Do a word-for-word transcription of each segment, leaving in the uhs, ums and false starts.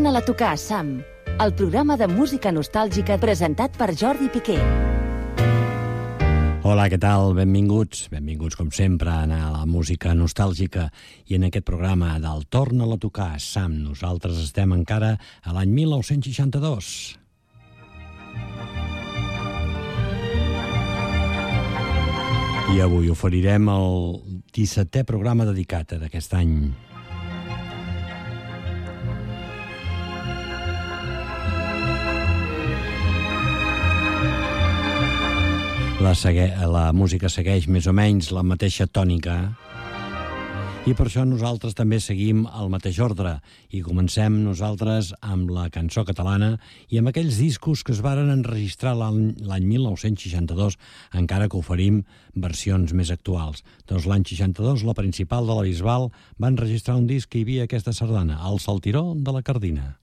Torna-la a tocar, Sam, el programa de música nostàlgica presentat per Jordi Piqué. Hola, què tal? Benvinguts. Benvinguts, com sempre, a la música nostàlgica. I en aquest programa del Torna-la a tocar, Sam, nosaltres estem encara a l'any mil nou-cents seixanta-dos. I avui oferirem el dissetè programa dedicat a aquest any. La, segue... la música segueix més o menys la mateixa tònica i per això nosaltres també seguim el mateix ordre i comencem nosaltres amb la cançó catalana i amb aquells discos que es varen enregistrar l'any mil nou-cents seixanta-dos, encara que oferim versions més actuals. Doncs l'any seixanta-dos la Principal de la Bisbal va enregistrar un disc que hi havia aquesta sardana, El Saltiró de la Cardina.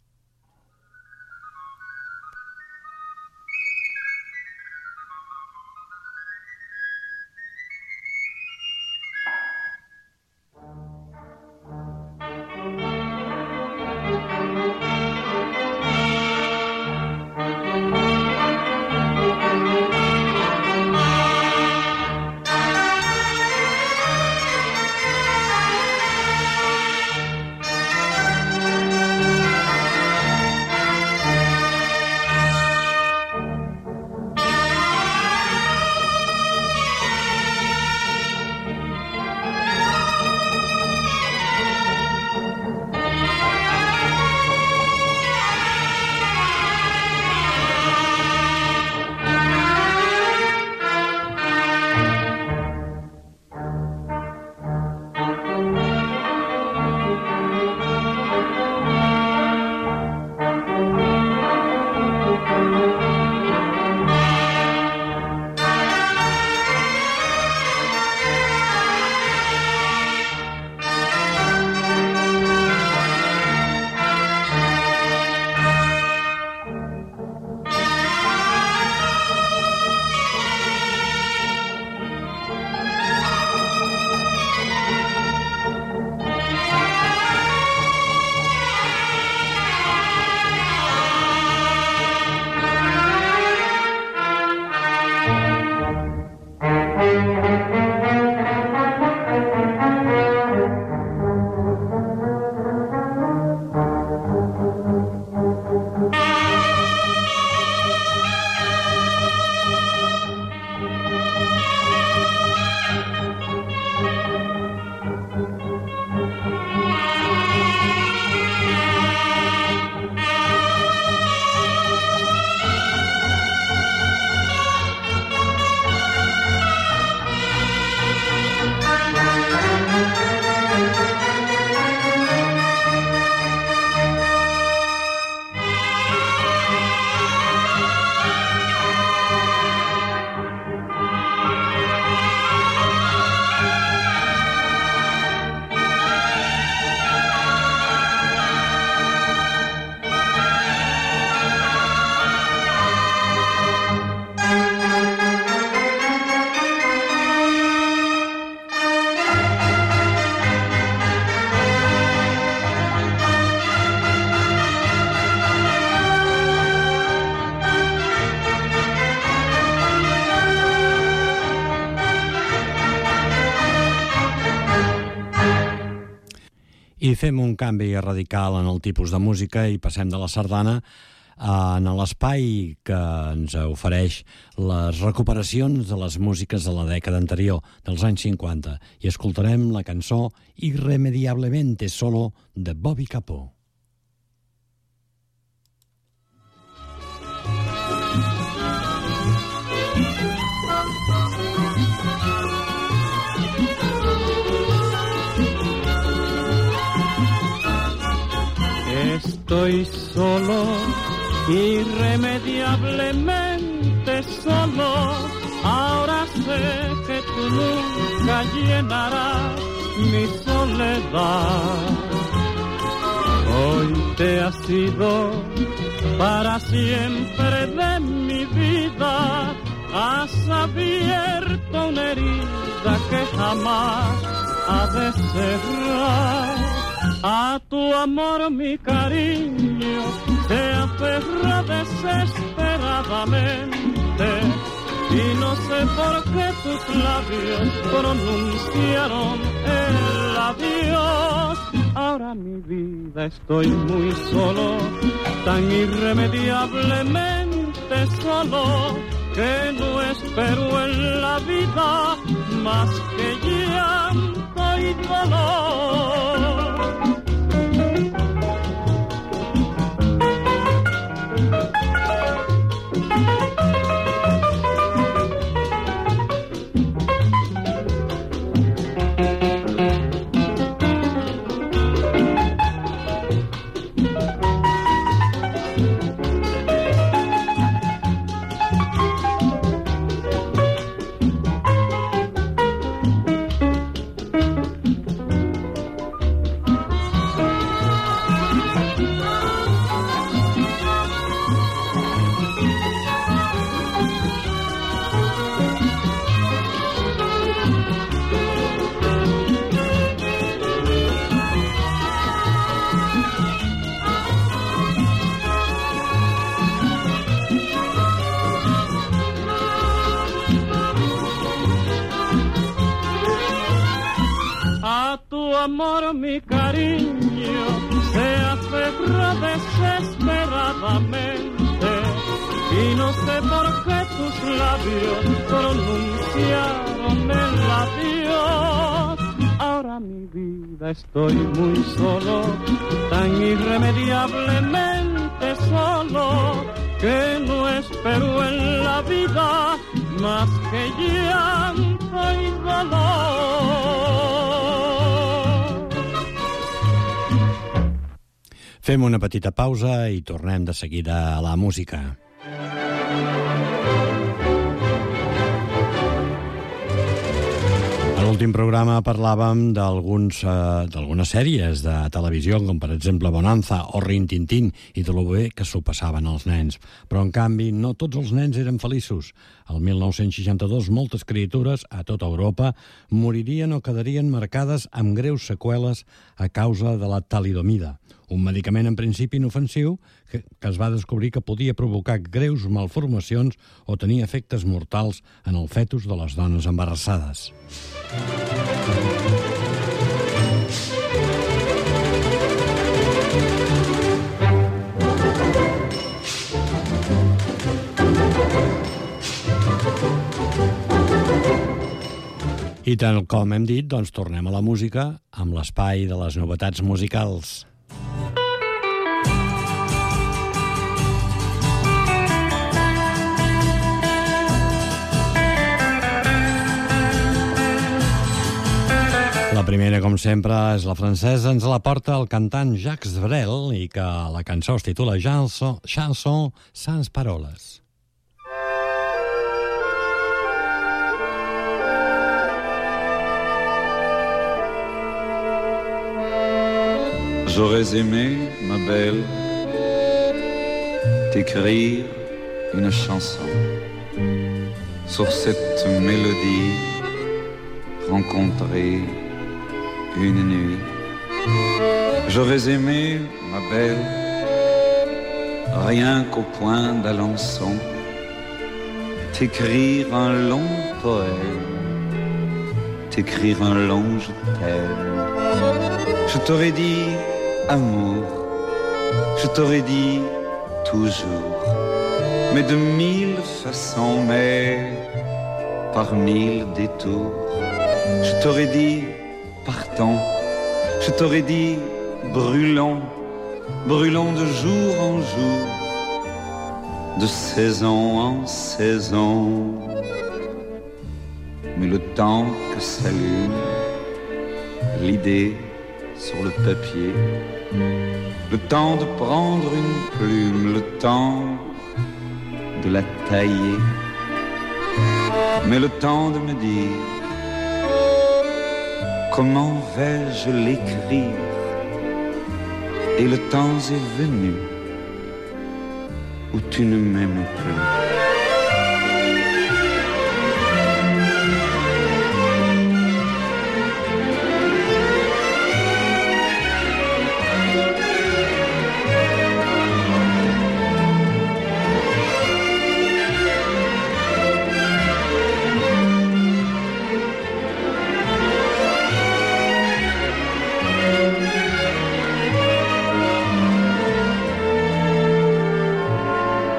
I fem un canvi radical en el tipus de música i passem de la sardana en l'espai que ens ofereix les recuperacions de les músiques de la dècada anterior, dels anys cinquanta, i escoltarem la cançó Irremediablemente Solo de Bobby Capó. Estoy solo, irremediablemente solo. Ahora sé que tú nunca llenarás mi soledad. Hoy te has ido para siempre de mi vida. Has abierto una herida que jamás ha de cerrar. A tu amor mi cariño se aferra desesperadamente y no sé por qué tus labios pronunciaron el adiós. Ahora mi vida estoy muy solo, tan irremediablemente solo, que no espero en la vida más que llanto y dolor. Amor, mi cariño se aferra desesperadamente y no sé por qué tus labios pronunciaron el adiós. Ahora mi vida estoy muy solo, tan irremediablemente solo, que no espero en la vida más que llanto y dolor. Fem una petita pausa i tornem de seguida a la música. A l'últim programa parlàvem d'alguns, eh, d'algunes sèries de televisió, com per exemple Bonanza o Rin Tin Tin, i de lo bé que s'ho passaven els nens. Però, en canvi, no tots els nens eren feliços. El mil nou-cents seixanta-dos, moltes criatures a tota Europa moririen o quedarien marcades amb greus seqüeles a causa de la talidomida, un medicament en principi inofensiu que, que es va descobrir que podia provocar greus malformacions o tenir efectes mortals en el fetus de les dones embarassades. I tal com hem dit, doncs tornem a la música amb l'espai de les novetats musicals. La primera, com sempre, és la francesa. Ens la porta el cantant Jacques Brel i que la cançó es titula Chanson, Chanson sans paroles. J'aurais aimé, ma belle, t'écrire une chanson sur cette mélodie rencontrée une nuit. J'aurais aimé, ma belle, rien qu'au point d'Alençon, t'écrire un long poème, t'écrire un long je t'aime. Je t'aurais dit amour, je t'aurais dit toujours, mais de mille façons, mais par mille détours. Je t'aurais dit partons, je t'aurais dit brûlons, brûlons de jour en jour, de saison en saison. Mais le temps que s'allume l'idée sur le papier, le temps de prendre une plume, le temps de la tailler, mais le temps de me dire comment vais-je l'écrire? Et le temps est venu où tu ne m'aimes plus.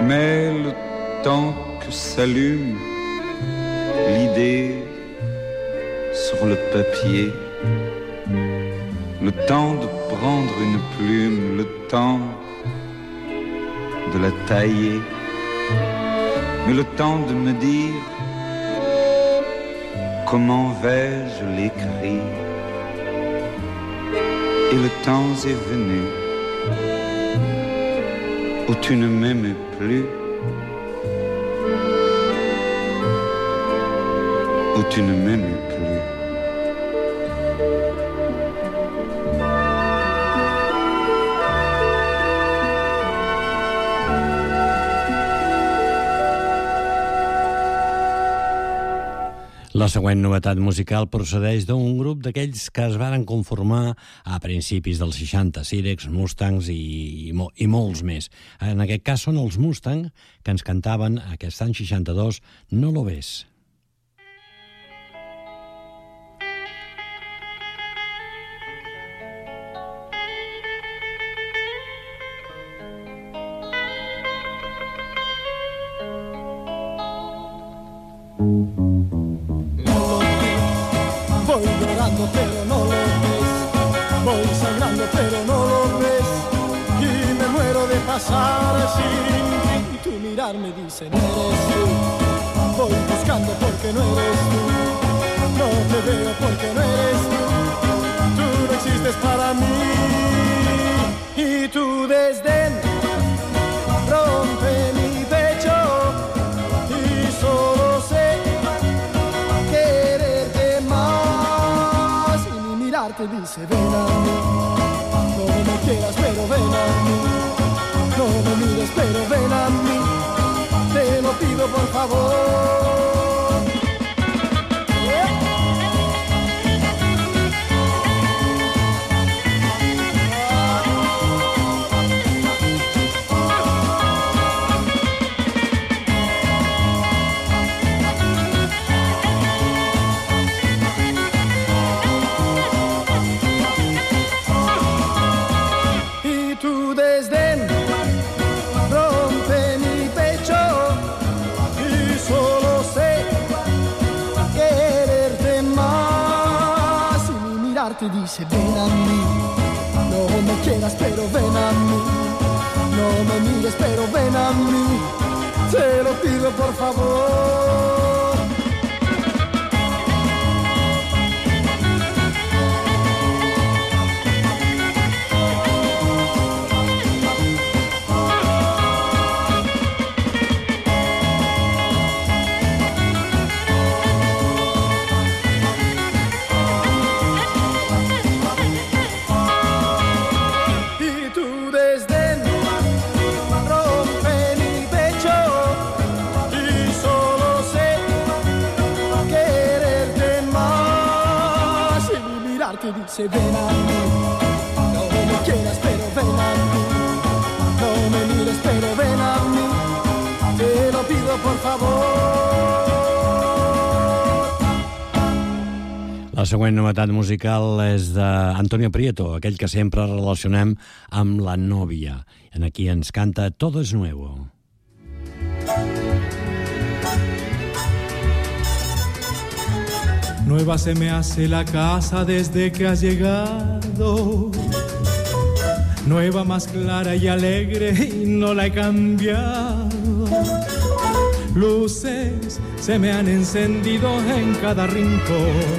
Mais le temps que s'allume l'idée sur le papier, le temps de prendre une plume, le temps de la tailler, mais le temps de me dire comment vais-je l'écrire. Et le temps est venu où tu ne m'aimais plus, où tu ne m'aimais plus. La següent novetat musical procedeix d'un grup d'aquells que es varen conformar a principis dels seixanta, Sirex, Mustangs i, i, i molts més. En aquest cas són els Mustang que ens cantaven aquest any seixanta-dos No lo ves. Pero no lo ves, voy sangrando pero no lo ves, y me muero de pasar sin ti. Tu mirar me dice no eres tú, voy buscando porque no eres tú, no te veo porque no eres tú, tú no existes para mí, y tu desdén rompe mi pecho y solo sé quererte más. Te dice ven a mí, no me quieras pero ven a mí, no me mires pero ven a mí, te lo pido por favor. Yeah. Te dice ven a mí, no me quieras pero ven a mí, no me mires pero ven a mí, te lo pido por favor. Dice ven a mí, no me quieras pero ven a mí, no me mires pero ven a mí, te lo pido por favor. La següent novetat musical és d'Antonio Prieto, aquell que sempre relacionem amb la nòvia. En aquí ens canta Todo es nuevo. Nueva se me hace la casa desde que has llegado, nueva, más clara y alegre, y no la he cambiado. Luces se me han encendido en cada rincón,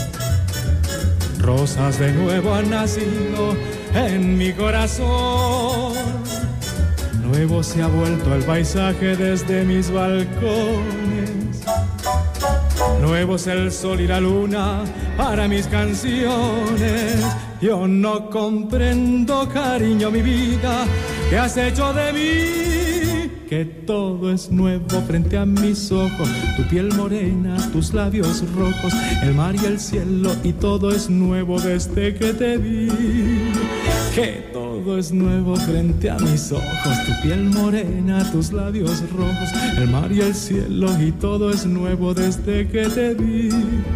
rosas de nuevo han nacido en mi corazón. Nuevo se ha vuelto el paisaje desde mis balcones, nuevo es el sol y la luna para mis canciones. Yo no comprendo, cariño, mi vida, ¿qué has hecho de mí? Que todo es nuevo frente a mis ojos, tu piel morena, tus labios rojos, el mar y el cielo, y todo es nuevo desde que te vi. Que todo es nuevo frente a mis ojos, tu piel morena, tus labios rojos, el mar y el cielo, y todo es nuevo desde que te vi.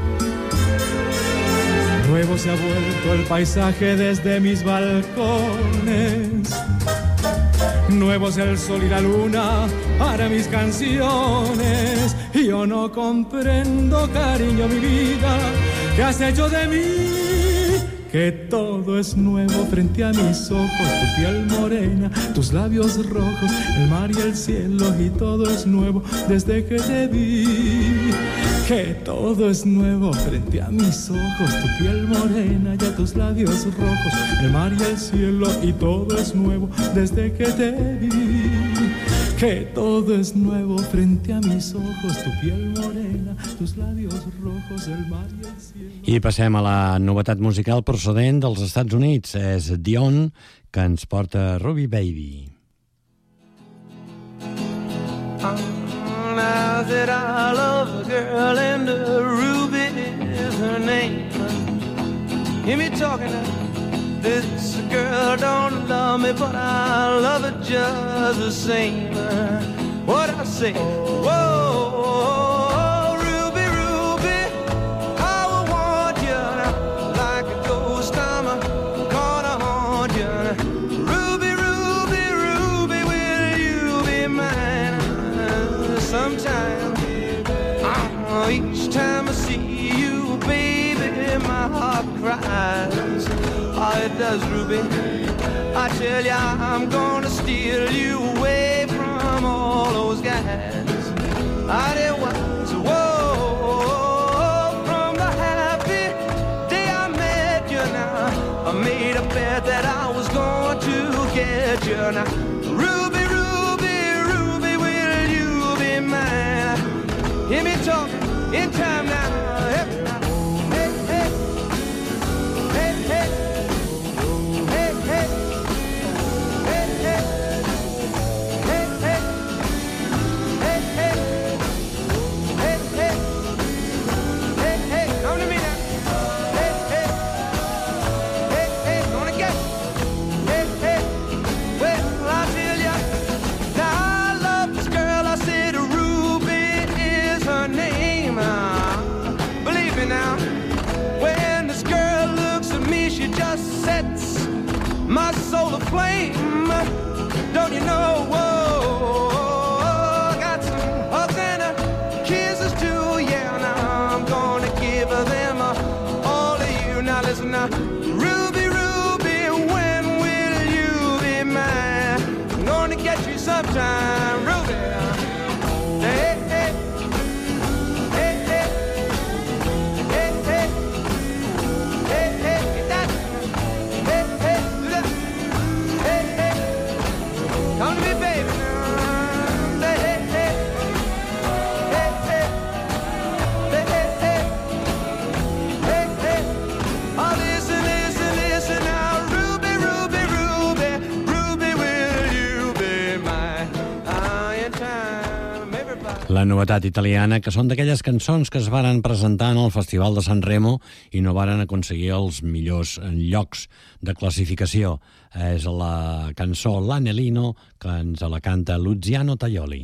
Nuevo se ha vuelto el paisaje desde mis balcones, nuevo es el sol y la luna para mis canciones. Yo no comprendo, cariño, mi vida, ¿qué has hecho de mí? Que todo es nuevo frente a mis ojos, tu piel morena, tus labios rojos, el mar y el cielo, y todo es nuevo desde que te vi. Que todo es nuevo frente a mis ojos, tu piel morena y a tus labios rojos, el mar y el cielo, y todo es nuevo desde que te vi. Que todo es nuevo frente a mis ojos, tu piel morena, tus labios rojos, el mar y el cielo. I passem a la novetat musical procedent dels Estats Units. És Dion, que ens porta Ruby Baby. Now that I love a girl and a Ruby is her name. Hear me talking now. This girl don't love me, but I love her just the same. What I say? Whoa, Ruby, Ruby, I will want you like a ghost. I'm gonna haunt you. Ruby, Ruby, Ruby, will you be mine? Sometime, oh, each time I see you, baby, my heart cries. Oh, it does, Ruby. I tell ya, I'm gonna steal you away from all those guys. I did once, whoa, from the happy day I met you. Now I made a bet that I was going to get you. Now, Ruby, Ruby, Ruby, will you be mine? Hear me talking in time now. Hey, hey, hey, hey, hey. My soul aflame, don't you know? Whoa, got some hugs and uh, kisses too. Yeah, now I'm gonna give them uh, all of you. Now listen now, Ruby, Ruby, when will you be mine? I'm gonna get you sometime, Ruby. Hey, hey, hey, hey, hey, hey, hey, hey, get that. Come to me, baby. Hey, hey, hey. Hey, hey. Hey, hey, hey. Hey, hey. Oh, listen, listen, listen now. Ruby, Ruby, Ruby, Ruby, will you be mine? I in time, everybody. La novetat italiana, que són d'aquelles cançons que es varen presentar en el Festival de San Remo i no varen aconseguir els millors llocs de classificació. És la cançó L'Anellino, que ens la canta Luciano Tajoli.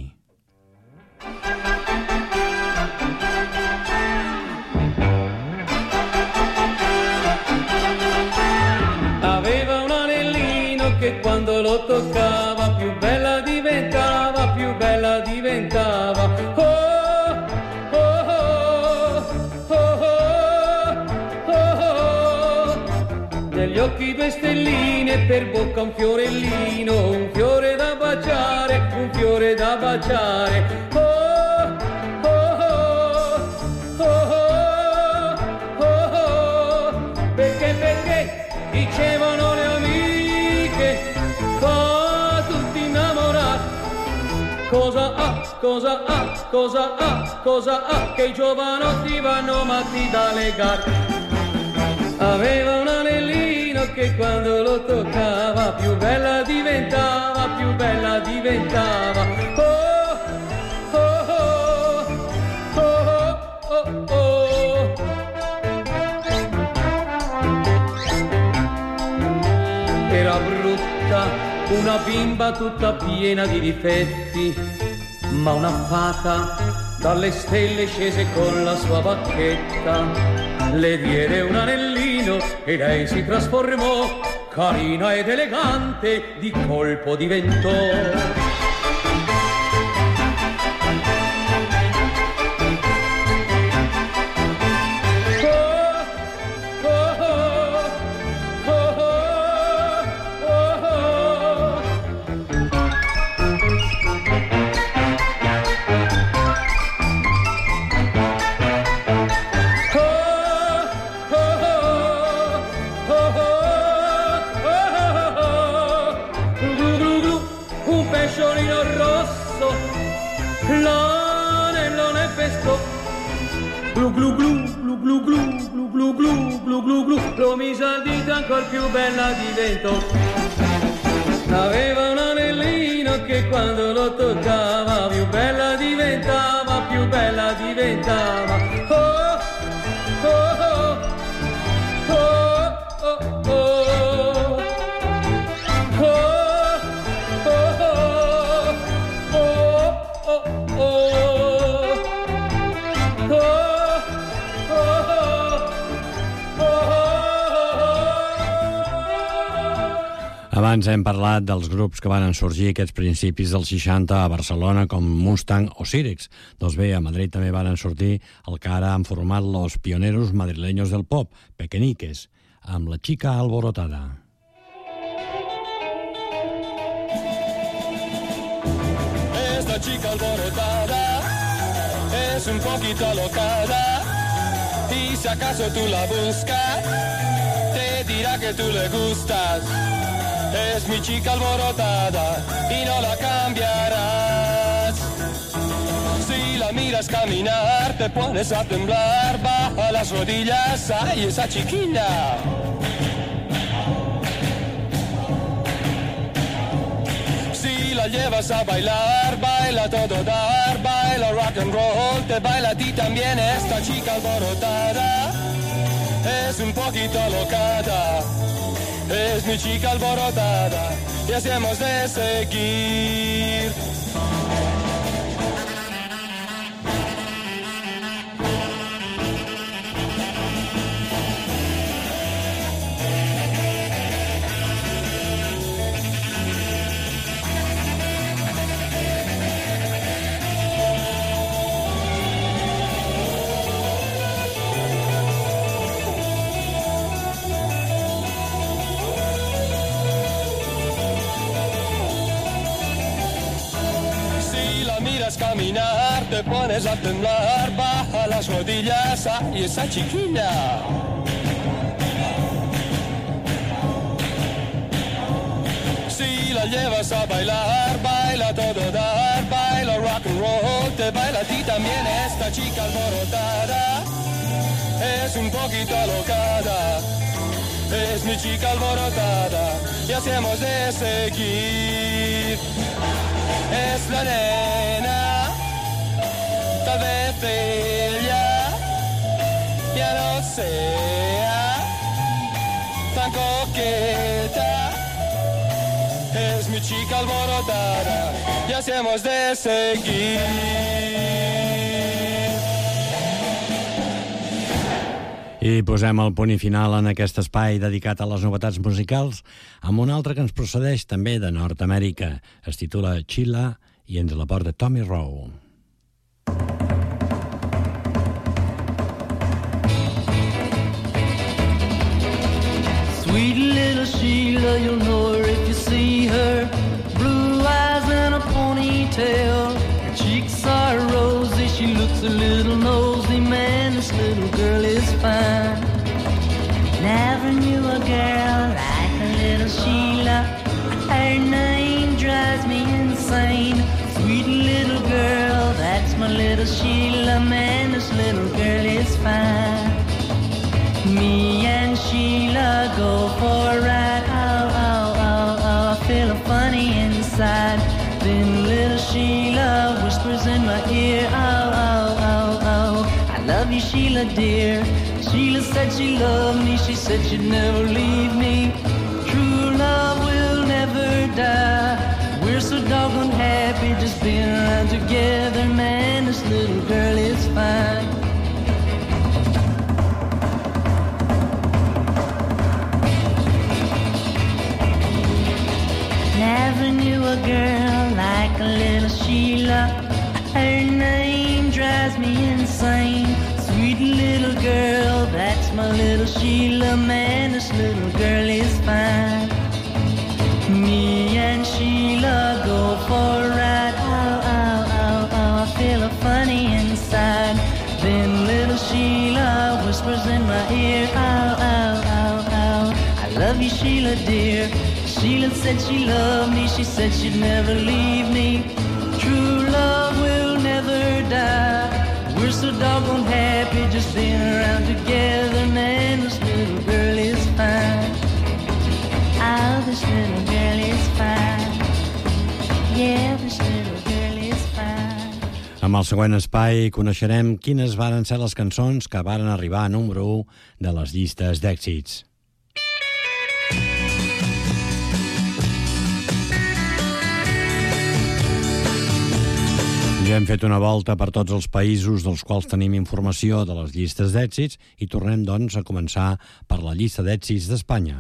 Aveva un anellino che quando lo toccava più bella diventava, più bella diventava. Oh, oh, oh, oh, oh, oh. Negli occhi due stelline, per bocca un fiorellino, un fiore da baciare, un fiore da baciare. Oh, oh, oh, oh, oh, oh. Perché, perché dicevano le amiche, fa tutti innamorati. Cosa ha, cosa ha, cosa ha, cosa ha, che i giovanotti vanno matti da legare. Aveva un anellino che quando lo toccava più bella diventava, più bella diventava. Oh, oh, oh, oh, oh, oh. Era brutta, una bimba tutta piena di difetti, ma una fata dalle stelle scese con la sua bacchetta. Le diede un anellino e lei si trasformò carina ed elegante, di colpo diventò. Lo mise al dito, ancor più bella diventò. Aveva un anellino che quando lo toccava più bella diventava, più bella diventava. Oh, oh, oh, oh, oh, oh. Abans hem parlat dels grups que van sorgir aquests principis dels seixanta a Barcelona, com Mustang o Sirex. Doncs bé, a Madrid també van sortir el que ara han format los pioneros madrileños del pop, Pequeñiques, amb La Chica Alborotada. Esta chica alborotada es un poquito alocada y si acaso tú la buscas te dirá que tú le gustas. Es mi chica alborotada y no la cambiarás. Si la miras caminar te pones a temblar, baja las rodillas, ay, esa chiquilla. Si la llevas a bailar, baila todo dar, baila rock and roll, te baila a ti también esta chica alborotada. Es un poquito alocada. Es mi chica alborotada y así hemos de seguir. Caminar, te pones a temblar, baja las rodillas, ay, esa chiquilla. Si la llevas a bailar, baila todo dar, baila rock and roll, te baila a ti también esta chica alborotada. Es un poquito alocada, es mi chica alborotada, y así hemos de seguir. Es la nena, tal vez ella ya no sea tan coqueta. Es mi chica alborotada y así hemos de seguir. I posem el punt i final en aquest espai dedicat a les novetats musicals amb un altre que ens procedeix també de Nord-Amèrica. Es titula Sheila i ens la porta Tommy Rowe. Sweet little Sheila, you'll know her if you see her. Blue eyes and a ponytail, her cheeks are rosy, she looks a little nosy. Man, this little girl is fine. Never knew a girl like a little Sheila. Her name drives me insane. Sweet little girl, that's my little Sheila. Man, this little girl is fine. Me and Sheila go for a ride. Oh, oh, oh, oh, I feel funny inside. Then little Sheila whispers in my ear. Oh, oh, oh, oh, I love you, Sheila, dear. Sheila said she loved me. She said she'd never leave me. True love will never die. We're so doggone happy just being around together. Man, this little girl is fine. little girl like a little Sheila. Her name drives me insane. Sweet little girl, that's my little Sheila. Man, this little girl is fine. Me and Sheila go for a ride. Ow, ow, ow, ow, I feel a funny inside. Then little Sheila whispers in my ear. Ow, ow, ow, ow, I love you, Sheila dear. Sheila said she loved me. She said she'd never leave me. True love will never die. We're so doggone happy just being around together. Man, this little girl is fine. Oh, this little girl is fine. Yeah, this little girl is fine. Amb el següent espai coneixerem quines varen ser les cançons que varen arribar a número u de les llistes d'èxits. Ja hem fet una volta per tots els països dels quals tenim informació de les llistes d'èxits i tornem, doncs, a començar per la llista d'èxits d'Espanya.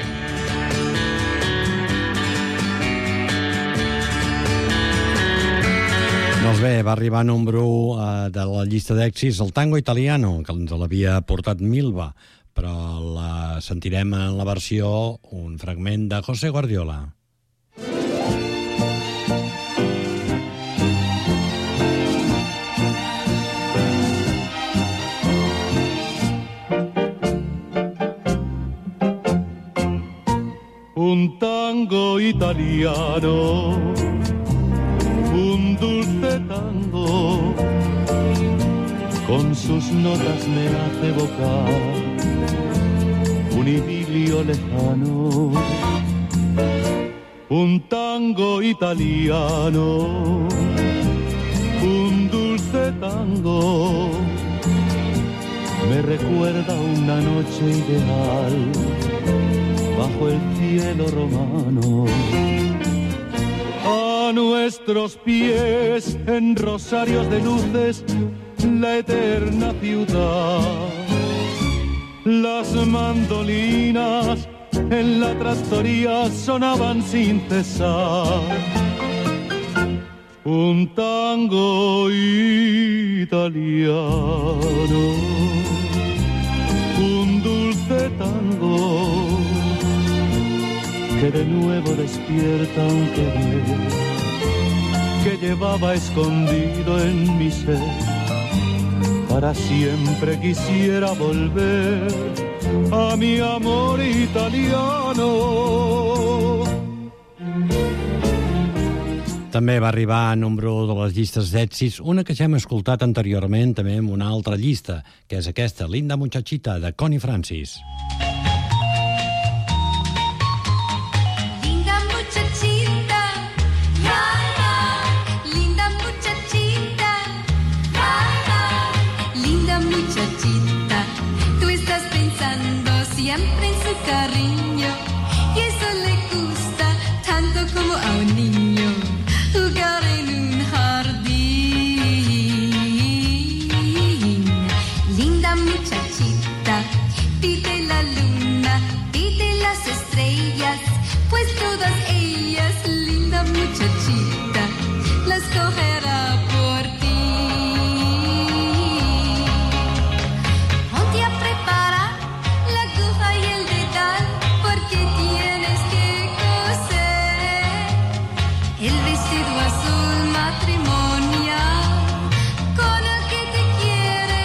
Doncs bé, va arribar a número u eh, de la llista d'èxits el tango italiano, que ens l'havia portat Milva, però la sentirem en la versió, un fragment de José Guardiola. Un tango italiano, un dulce tango, con sus notas me hace evocar un idilio lejano. Un tango italiano, un dulce tango, me recuerda una noche ideal bajo el cielo romano. A nuestros pies, en rosarios de luces, la eterna ciudad. Las mandolinas en la trattoria sonaban sin cesar. Un tango italiano, un dulce tango, que de nuevo despierta un querer que llevaba escondido en mi ser. Para siempre quisiera volver a mi amor italiano. També va arribar a número u de les llistes d'èxits una que ja hem escoltat anteriorment també en una altra llista, que és aquesta, Linda Muchachita, de Connie Francis. Siempre en su cariño, y eso le gusta tanto como a un niño jugar en un jardín. Linda muchachita, pide la luna, pide las estrellas, pues todas ellas, linda muchachita, las cogerá por ti. Ponte a preparar el vestido azul matrimonial con el que te quiere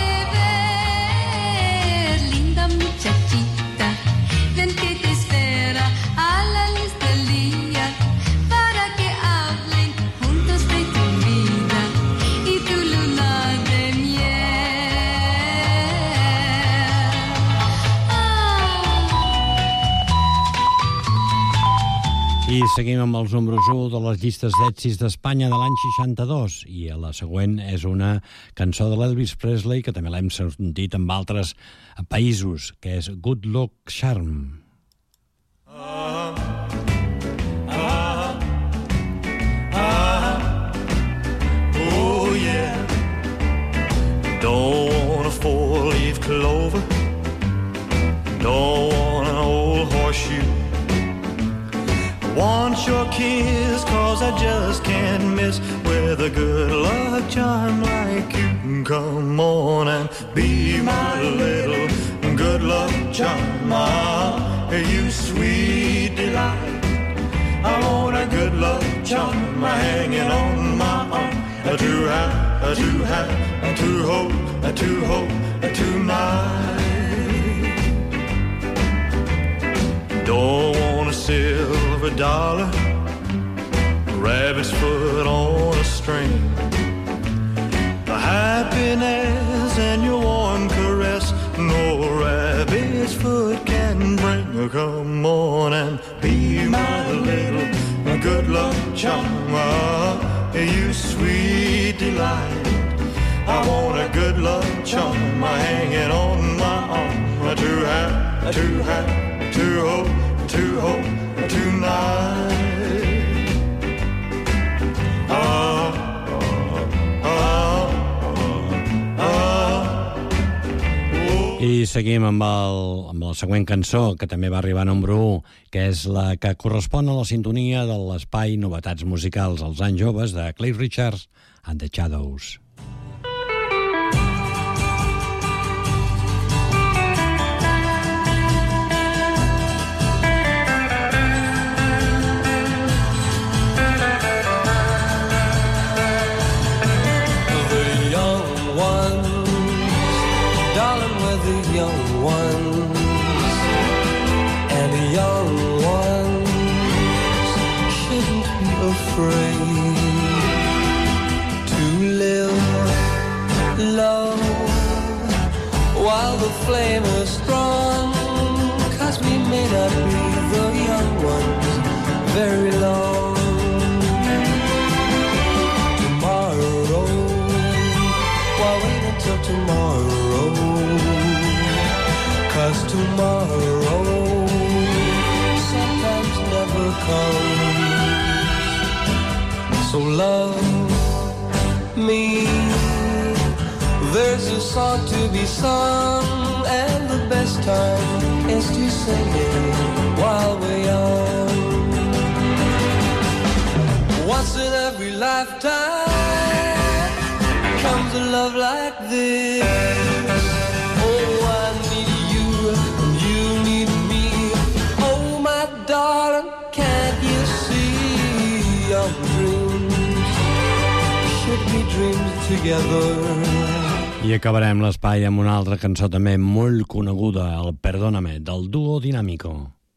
ver. Linda muchachita, ven que te espera a la luz del día para que hablen juntos de tu vida y tu luna de I seguim amb els números u de les llistes d'èxits d'Espanya de l'any seixanta-dos, i la següent és una cançó de l'Elvis Presley que també l'hem sentit en altres països, que és Good Luck Charm. Ah, ah, ah, oh yeah. Don't want a four-leaf clover, don't want an old horseshoe. Want your kiss, cause I just can't miss with a good luck charm like you. Come on and be my little good luck charm. Ah, you sweet delight. I want a good luck charm hanging on my arm. To have, to have, to hold, to hold tonight. Don't want a silver dollar, rabbit's foot on a string. The happiness and your warm caress, no rabbit's foot can bring. Come on and be my little good luck charm. You sweet delight. I want a good luck charm hanging on my arm. To have, to have, to hold, to hold tonight. Ah, ah, ah, ah. I seguim amb, el, amb la següent cançó, que també va arribar a número u, que és la que correspon a la sintonia de l'espai Novetats Musicals als anys joves de Cliff Richards and the Shadows. Young ones and the young ones shouldn't be afraid to live low while the flame is strong, 'cause we may not be the young ones very long. Tomorrow, why wait until tomorrow? 'Cause tomorrow sometimes never comes. So love me. There's a song to be sung, and the best time is to sing it while we're young. Once in every lifetime comes a love like this. Darling, can't you see our dreams should be dreams together? I acabarem l'espai amb una altra cançó també molt coneguda, el Perdóname, del duo Dinámico.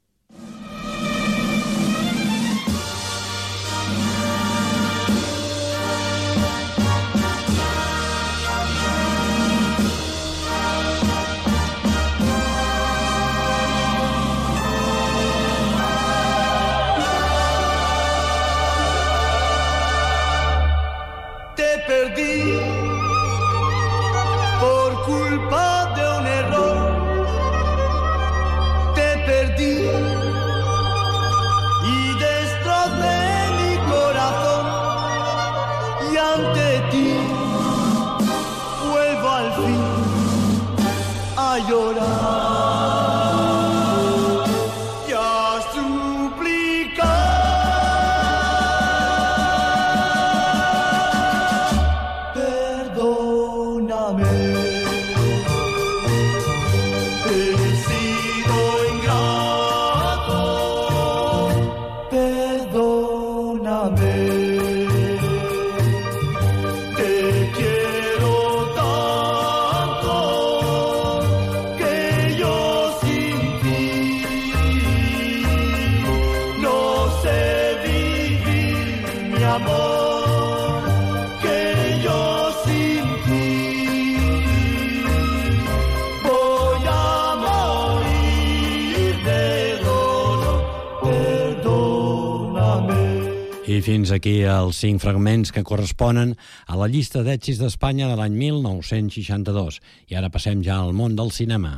I fins aquí els cinc fragments que corresponen a la llista d'èxits d'Espanya de l'any mil nou-cents seixanta-dos. I ara passem ja al món del cinema.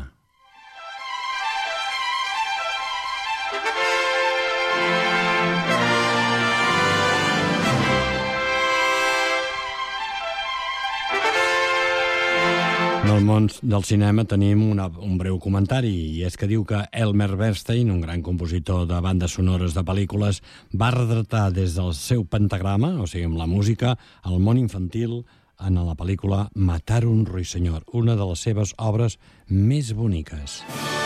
Del món del cinema tenim una, un breu comentari, i és que diu que Elmer Bernstein, un gran compositor de bandes sonores de pel·lícules, va retratar des del seu pentagrama, o sigui, amb la música, el món infantil en la pel·lícula Matar un ruiseñor, una de les seves obres més boniques.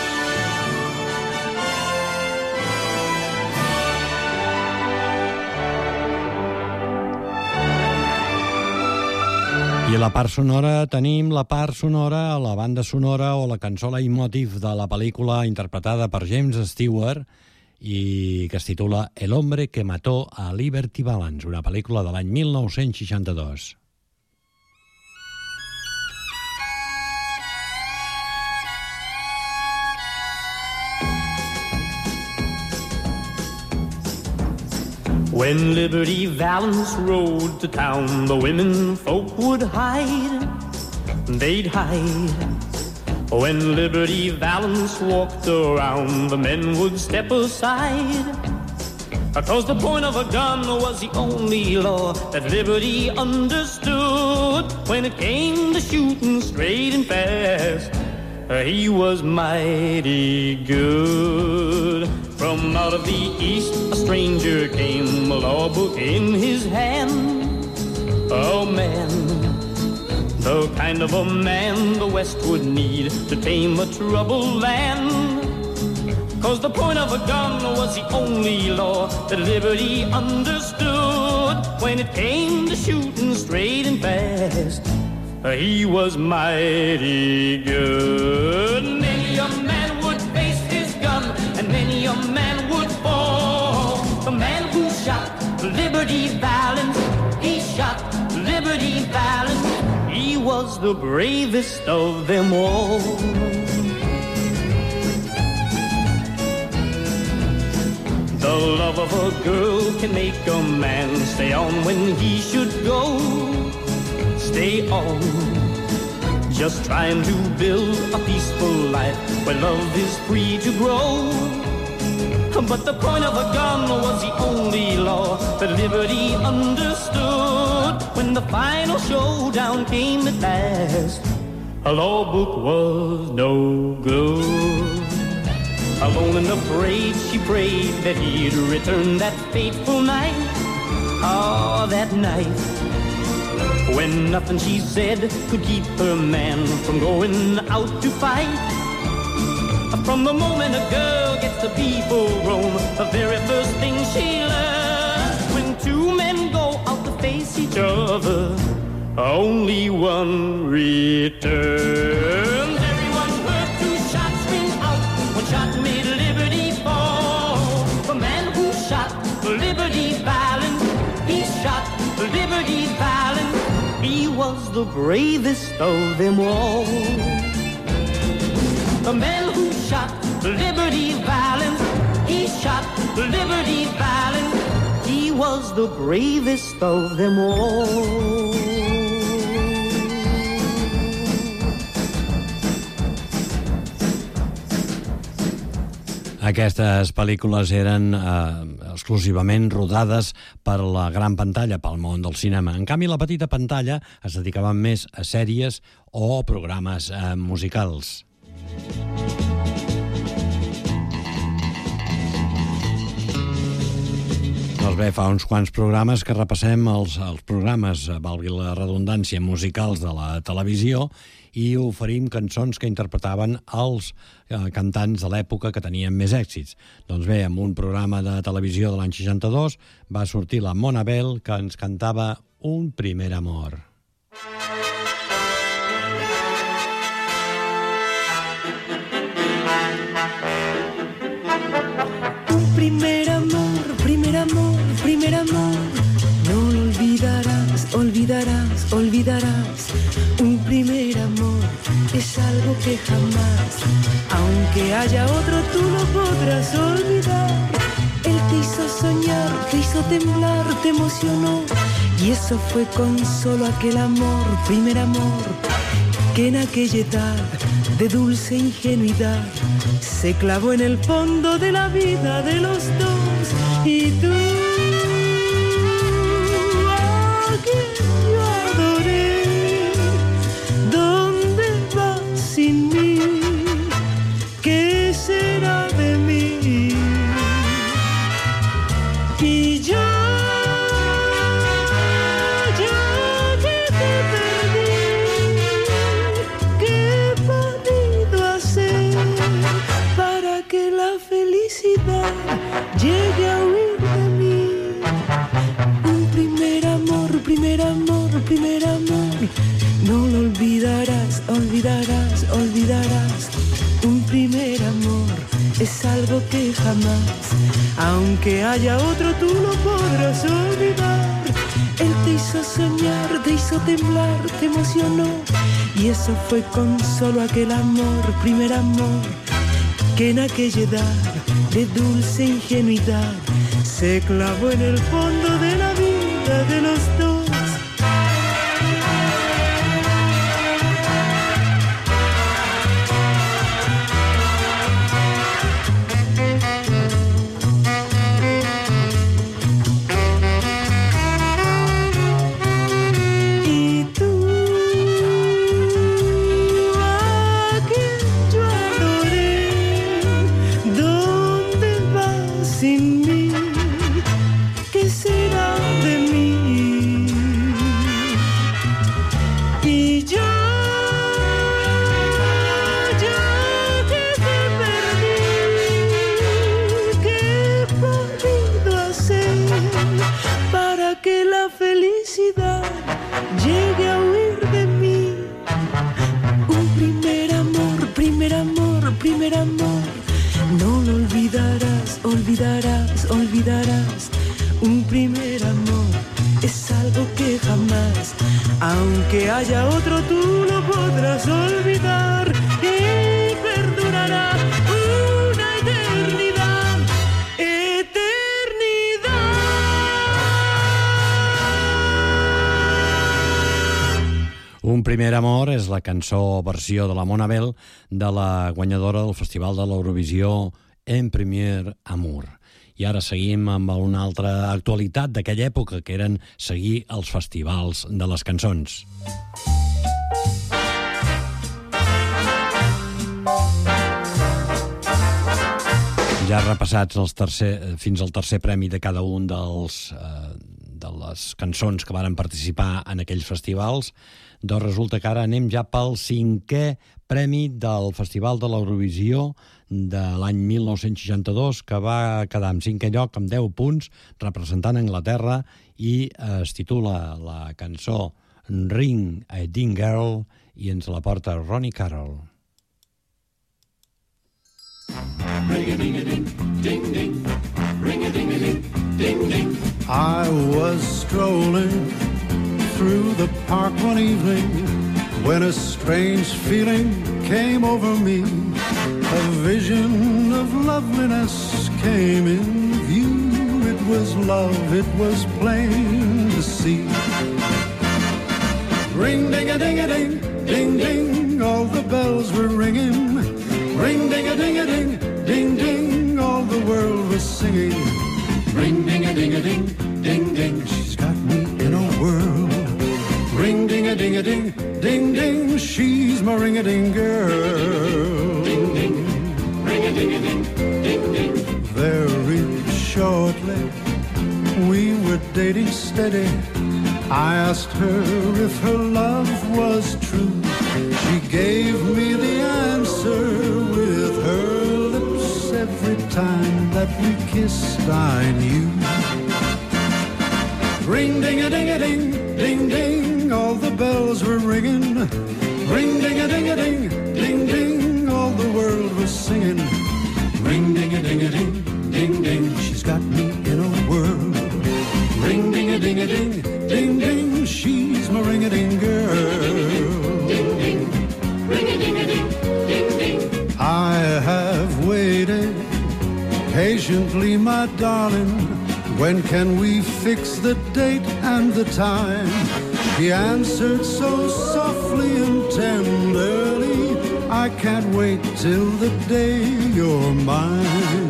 I a la part sonora tenim la part sonora, la banda sonora o la cançó leitmotiv de la pel·lícula interpretada per James Stewart i que es titula El hombre que mató a Liberty Valance, una pel·lícula de l'any mil nou-cents seixanta-dos. When Liberty Valance rode to town, the women folk would hide, they'd hide. When Liberty Valance walked around, the men would step aside. Cause the point of a gun was the only law that Liberty understood. When it came to shooting straight and fast, he was mighty good. From out of the east a stranger came, a law book in his hand. Oh man, the kind of a man the West would need to tame a troubled land. Cause the point of a gun was the only law that Liberty understood. When it came to shooting straight and fast, he was mighty good. Many a man would face his gun, and many a man would fall. The man who shot Liberty Valance, he shot Liberty Valance. He was the bravest of them all. The love of a girl can make a man stay on when he should go. Stay on, just trying to build a peaceful life where love is free to grow. But the point of a gun was the only law that Liberty understood. When the final showdown came at last, a law book was no good. Alone and afraid, she prayed that he'd return that fateful night. Ah, oh, that night, when nothing she said could keep her man from going out to fight. From the moment a girl gets to be full grown, the very first thing she learns, when two men go out to face each other, only one returns. Everyone heard two shots ring out, one shot made Liberty fall. The man who shot Liberty Valance, he shot Liberty Valance. He was the bravest of them all. The man who shot Liberty Valance, he shot Liberty Valance. He was the bravest of them all. Aquestes pel·lícules eren eh, exclusivament rodades per la gran pantalla, pel món del cinema. En canvi, la petita pantalla es dedicava més a sèries o programes eh, musicals. Doncs bé, fa uns quants programes que repassem els, els programes, valgui la redundància, musicals de la televisió, i oferim cançons que interpretaven els eh, cantants de l'època que tenien més èxits. Doncs bé, en un programa de televisió de l'any seixanta-dos va sortir la Mona Bell, que ens cantava Un primer amor. Un primer amor, primer amor, primer amor, no lo olvidarás, olvidarás, olvidarás. Un primer amor es algo que jamás, aunque haya otro, tú no podrás olvidar. Él te hizo soñar, te hizo temblar, te emocionó, y eso fue con solo aquel amor, primer amor, que en aquella edad de dulce ingenuidad se clavó en el fondo de la vida de los dos. Y tú, a quien yo adoré, ¿dónde no lo olvidarás, olvidarás, olvidarás. Un primer amor es algo que jamás, aunque haya otro, tú lo podrás olvidar. Él te hizo soñar, te hizo temblar, te emocionó, y eso fue con solo aquel amor, primer amor, que en aquella edad de dulce ingenuidad se clavó en el fondo de la vida de los dos. Olvidarás, olvidarás, un primer amor es algo que jamás, aunque haya otro, tú lo podrás olvidar y perdurará una eternidad, eternidad. Un primer amor és la cançó versió de la Mona Bell de la guanyadora del Festival de l'Eurovisió En Premier Amour. I ara seguim amb una altra actualitat d'aquella època, que eren seguir els festivals de les cançons. Ja repassats els tercer, fins al tercer premi de cada un dels, eh, de les cançons que varen participar en aquells festivals, doncs resulta que ara anem ja pel cinquè premi del Festival de l'Eurovisió de l'any mil nou-cents seixanta-dos, que va quedar en cinquè lloc amb deu punts, representant Anglaterra, i es titula la cançó Ring a Ding Girl, i ens la porta Ronnie Carroll. Ring-a-ding-a-ding, ding-ding, ring-a-ding-a-ding, ding-ding. I was strolling through the park one evening when a strange feeling came over me. A vision of loveliness came in view. It was love, it was plain to see. Ring-ding-a-ding-a-ding, ding-ding, all the bells were ringing. Ring-ding-a-ding-a-ding, ding-ding, all the world was singing. Ring-ding-a-ding-a-ding, ding-ding, she's got me in a whirl. Ring-ding-a-ding-a-ding, ding-ding, she's my ring-a-ding girl. Ding-ding, ring-a-ding-a-ding, ding-ding. Very shortly, we were dating steady. I asked her if her love was true. She gave me the answer with her lips. Every time that we kissed, I knew. Ring-ding-a-ding-a-ding, ding-ding, all the bells were ringing. Ring-ding-a-ding-a-ding, ding-ding, all the world was singing. Ring-ding-a-ding-a-ding, ding-ding, she's got me in a whirl. Ring-ding-a-ding-a-ding, ding-ding, she's my ring-a-ding girl. Ding-ding, ring-a-ding-a-ding, ding-ding. I have waited patiently, my darling. When can we fix the date and the time? She answered so softly and tenderly, I can't wait till the day you're mine.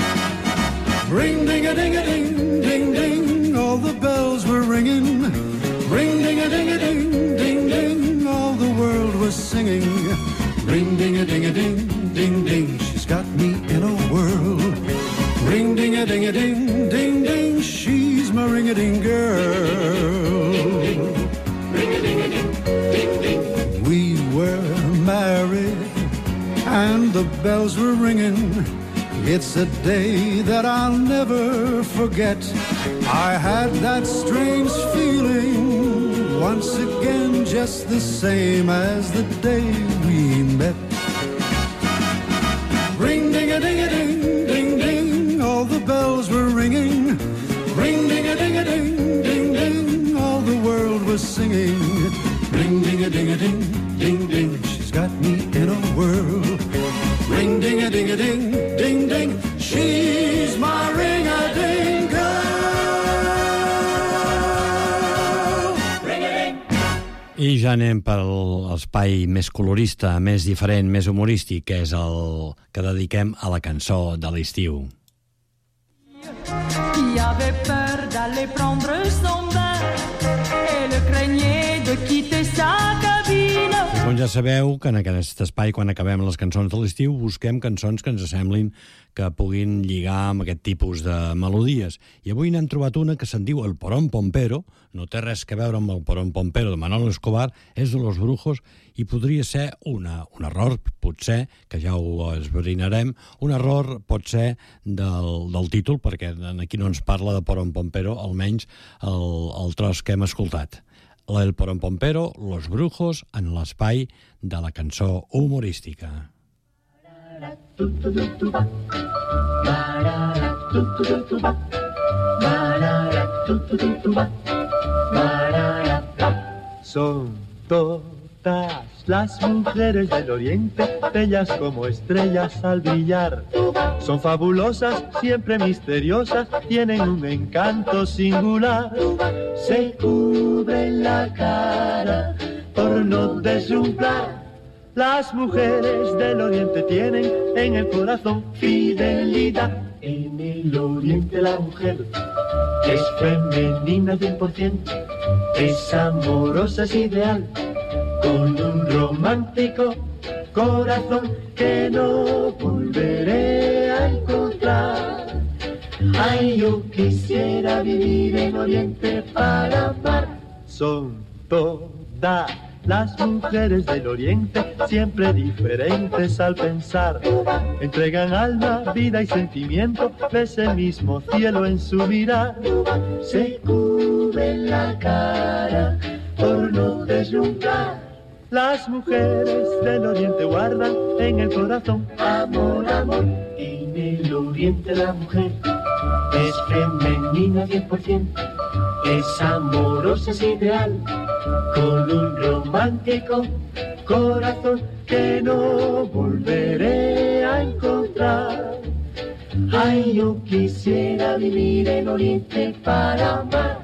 Ring-ding-a-ding-a-ding, ding-ding, all the bells were ringing. Ring-ding-a-ding-a-ding, ding-ding, all the world was singing. Ring-ding-a-ding-a-ding, ding-ding, she's got me in a whirl. Ring-ding-a-ding-a-ding, ding-ding, she's my ring-a-ding girl. Ring-a-ding-a-ding, ding-ding. We were married and the bells were ringing. It's a day that I'll never forget. I had that strange feeling once again just the same as the day we met. Ring-ding-a-ding-a-ding, ding-ding, all the bells were ringing. Ring-ding-a-ding-a-ding, ding-ding, all the world was singing. Ring-ding-a-ding-a-ding, ding-ding, she's got me in a whirl. Ring-ding-a-ding-a-ding, ding-ding, she's my ring-a-ding girl. Ring-a-ding. I ja anem per l'espai més colorista, més diferent, més humorístic, que és el que dediquem a la cançó de l'estiu. Qui avait peur d'aller prendre son bain et le craignait de quitter sa cabine. Com ja sabeu, que en aquest espai, quan acabem les cançons de l'estiu, busquem cançons que ens semblin que puguin lligar amb aquest tipus de melodies. I avui n'hem trobat una que se'n diu El Porón Pompero, no té res que veure amb El Porón Pompero de Manolo Escobar, és de Los Brujos, i podria ser una, un error, potser, que ja ho esbrinarem, un error pot ser del, del títol, perquè aquí no ens parla de Porón Pompero, almenys el, el tros que hem escoltat. El Porón Pompero, Los Brujos, en l'espai de la cançó humorística. Son todas las mujeres del oriente, bellas como estrellas al brillar. Son fabulosas, siempre misteriosas, tienen un encanto singular. Se cubren la cara por no deslumbrar. Las mujeres del oriente tienen en el corazón fidelidad. En el oriente la mujer es femenina cien por ciento, es amorosa, es ideal, con un romántico corazón que no volveré a encontrar. Ay, yo quisiera vivir en Oriente para amar. Son todas las mujeres del Oriente, siempre diferentes al pensar. Entregan alma, vida y sentimiento, ves el mismo cielo en su mirar. Se cubren la cara por no deslumbrar. Las mujeres del Oriente guardan en el corazón amor, amor. En el Oriente la mujer es femenina cien por ciento, es amorosa, es ideal, con un romántico corazón que no volveré a encontrar. Ay, yo quisiera vivir en Oriente para amar.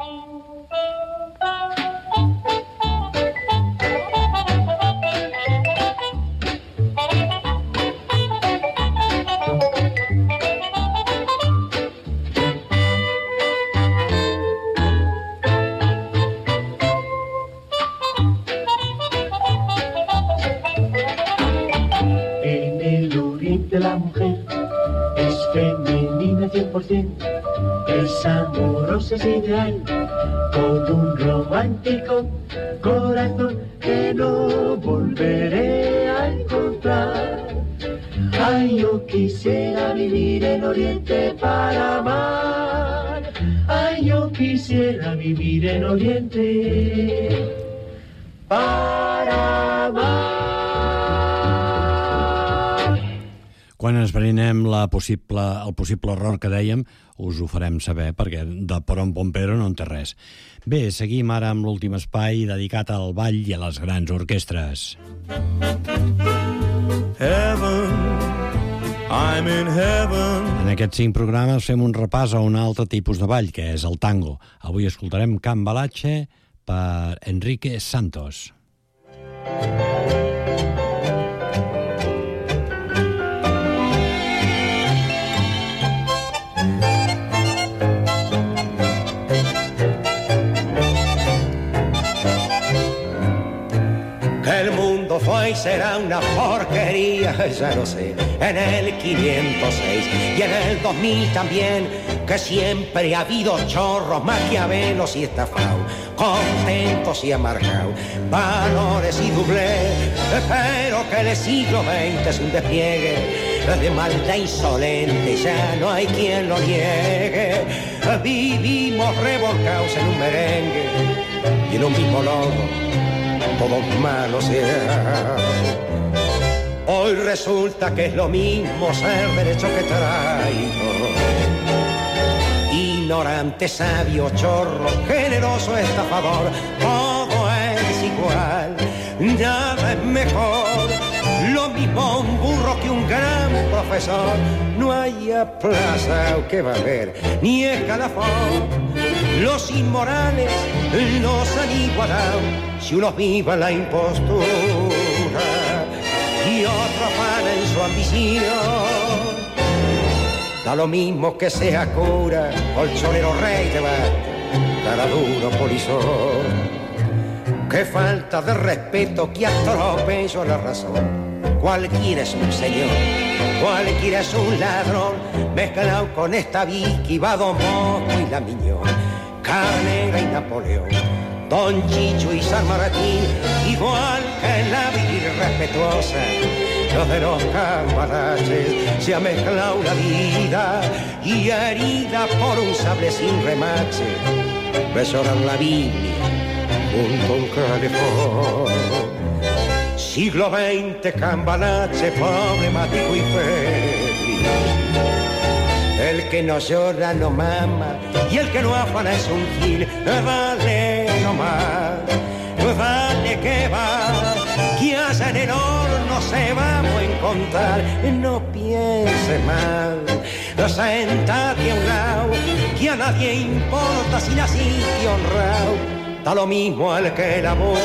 La mujer es femenina cien por ciento, es amorosa, es ideal, con un romántico corazón que no volveré a encontrar. Ay, yo quisiera vivir en Oriente para amar. Ay, yo quisiera vivir en Oriente para amar. Quan esbrinem la possible, el possible error que dèiem, us ho farem saber, perquè de Porón Pompero no en té res. Bé, seguim ara amb l'últim espai dedicat al ball i a les grans orquestres. Heaven, I'm in heaven. En aquests cinc programes fem un repàs a un altre tipus de ball, que és el tango. Avui escoltarem Cambalache per Enrique Santos. El mundo fue y será una porquería, ya lo sé, en el quinientos seis y en el dos mil también, que siempre ha habido chorros, maquiavelos y estafados, contentos y amargados, valores y doblez, pero que el siglo veinte es un despliegue de maldad insolente, ya no hay quien lo niegue. Vivimos revolcados en un merengue y en un mismo lodo todos malos sean. Hoy resulta que es lo mismo ser derecho que traigo. Ignorante, sabio, chorro, generoso, estafador, todo es igual, nada es mejor. Lo mismo un burro que un gran profesor. No hay plaza que va a haber, ni escalafón. Los inmorales los han igualado. Si unos vivan la impostura y otros van en su ambición, da lo mismo que sea cura, colchonero, rey de bate, cara duro, polizón. Qué falta de respeto, que atropello a la razón. Cualquiera es un señor, cualquiera es un ladrón, mezclado con esta Vicky, va Don Bosco y la Miñón, Carnera y Napoleón, Don Chicho y San Martín, igual que la vida irrespetuosa. Los de los cambalaches se ha mezclado la vida y herida por un sable sin remache, besoran la Biblia junto a un calefón. Siglo veinte, cambalache, problemático y febril. El que no llora no mama y el que no afana es un gil. Dale nomás, dale que va, que allá en el horno se vamos a encontrar. No piense mal, sentate a un lado, que a nadie importa si naciste honrado. Da lo mismo al que labora,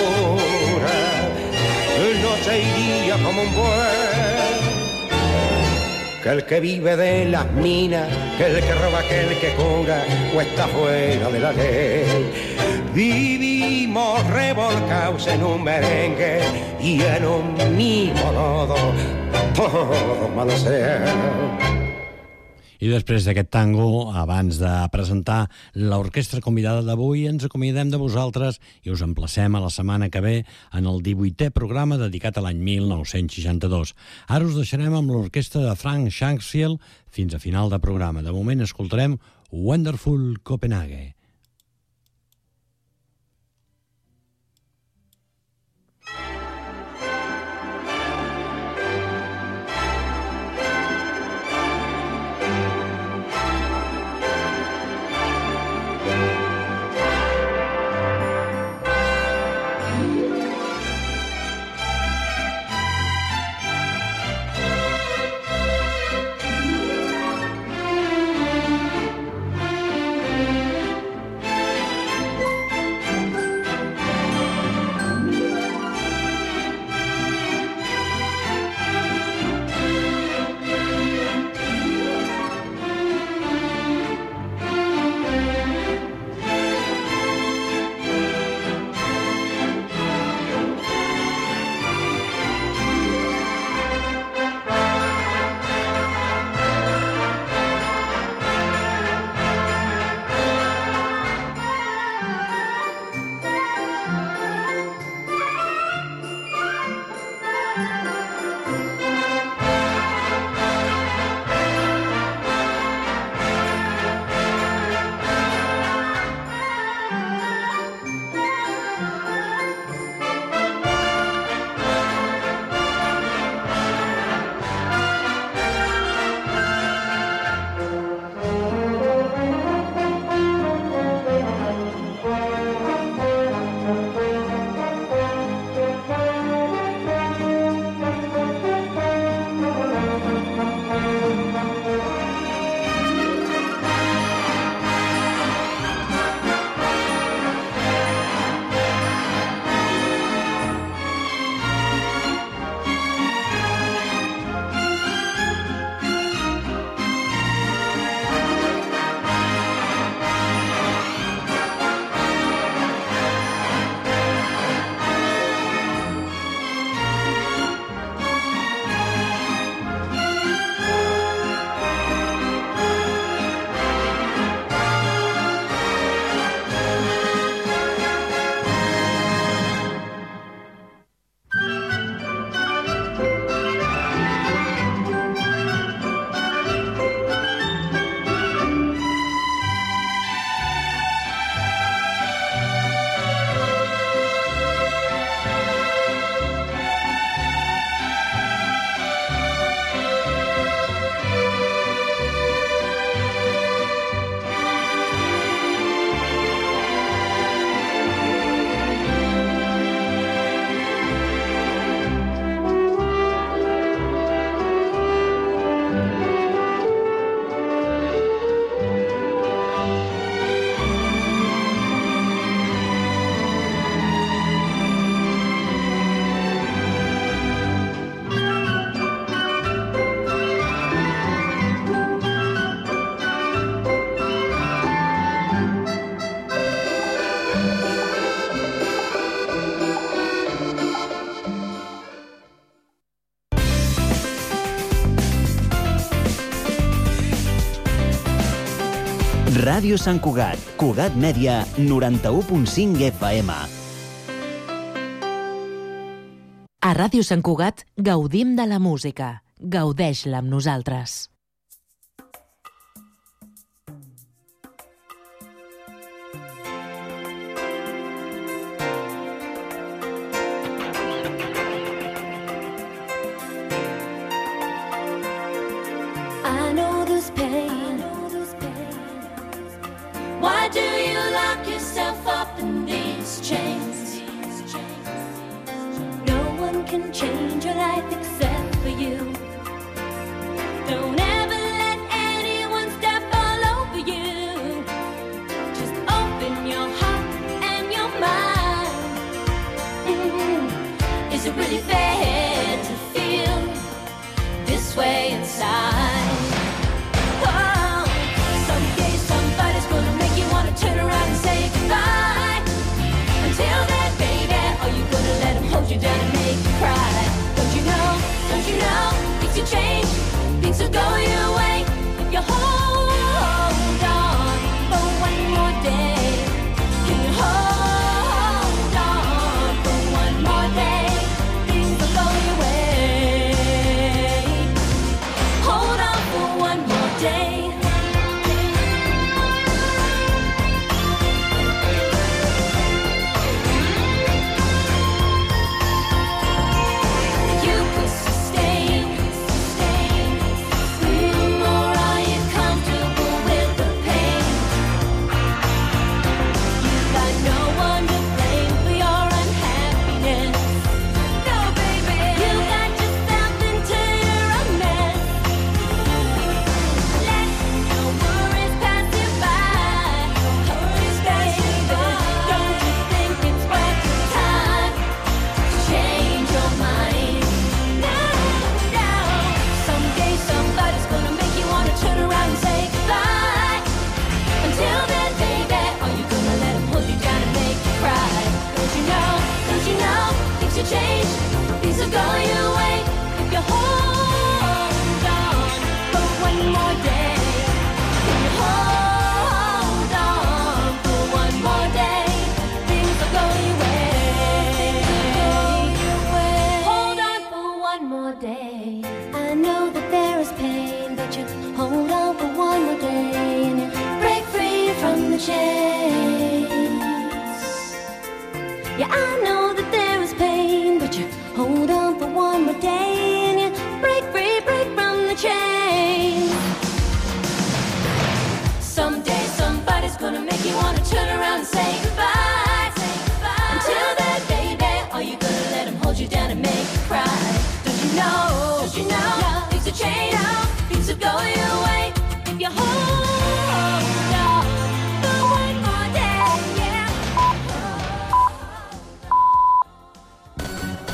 no se iría como un buey, que el que vive de las minas, que el que roba, que el que cura, o está fuera de la ley. Vivimos revolcados en un merengue y en un mismo lodo, todos malos sean. I després d'aquest tango, abans de presentar l'orquestra convidada d'avui, ens acomiadem de vosaltres i us emplacem a la setmana que ve en el divuitè programa dedicat a l'any mil nou-cents seixanta-dos. Ara us deixarem amb l'orquestra de Frank Shanksfield fins a final de programa. De moment escoltarem Wonderful Copenhagen. Ràdio Sant Cugat, Cugat Mèdia, noranta-u punt cinc F M. A Ràdio Sant Cugat gaudim de la música. Gaudeix-la amb nosaltres. I know this pain. Why do you lock yourself up in these chains? No one can change your life except for you. Don't ever let anyone step all over you. Just open your heart and your mind. Mm-hmm. Is it really fair to feel this way inside? Oh, someday somebody's gonna make you wanna turn around and say goodbye. Until then, baby, are you gonna let him hold you down and make you cry? Don't you know, don't you know, things will change, things will go your way. If you hold on for one more day, can you hold on for one more day? Things will go your way. Hold on for one more day. You could sustain, sustain, mm, or are you comfortable with the pain? You got no one to blame for your unhappiness. No, baby, you got yourself into your own mess. Let no worries pass you by. Worries pass you by. Don't you think it's worth your time to change your mind? No, no. Someday somebody's gonna make you wanna turn around and say goodbye. Until then, baby, are you gonna let him hold you down and make you cry? Don't you know, don't you know, things will change, things will go your way. If you hold on for one more day, if you hold on for one more day, things will go your way. Hold on for one more day. I know that there is pain, but you hold on for one more day and you break free from the chains. Yeah, I know that there is pain, but you hold on for one more day and you break free, break from the chains. Someday somebody's gonna make you wanna turn around and say goodbye. Say goodbye. Until then, baby, are you gonna let him hold you down and make you cry?